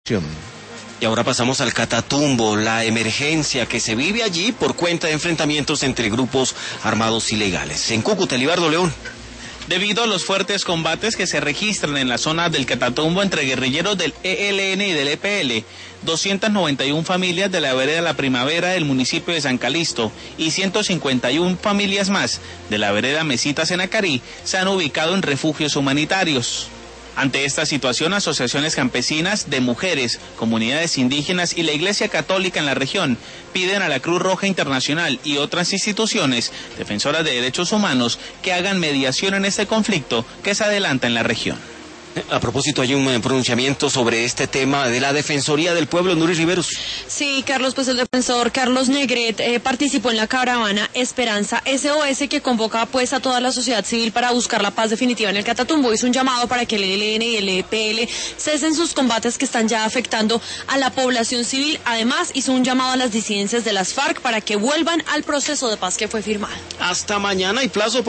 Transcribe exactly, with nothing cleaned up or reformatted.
Y ahora pasamos al Catatumbo, la emergencia que se vive allí por cuenta de enfrentamientos entre grupos armados ilegales. En Cúcuta, Libardo León. Debido a los fuertes combates que se registran en la zona del Catatumbo entre guerrilleros del E L N y del E P L, doscientas noventa y una familias de la vereda La Primavera del municipio de San Calixto y ciento cincuenta y una familias más de la vereda Mesitas en Acarí se han ubicado en refugios humanitarios. Ante esta situación, asociaciones campesinas de mujeres, comunidades indígenas y la Iglesia Católica en la región piden a la Cruz Roja Internacional y otras instituciones defensoras de derechos humanos que hagan mediación en este conflicto que se adelanta en la región. A propósito, hay un pronunciamiento sobre este tema de la Defensoría del Pueblo, Nuri Riveros. Sí, Carlos, pues el defensor Carlos Negret eh, participó en la caravana Esperanza S O S que convoca pues a toda la sociedad civil para buscar la paz definitiva en el Catatumbo. Hizo un llamado para que el E L N y el E P L cesen sus combates que están ya afectando a la población civil. Además, hizo un llamado a las disidencias de las FARC para que vuelvan al proceso de paz que fue firmado. Hasta mañana hay plazo para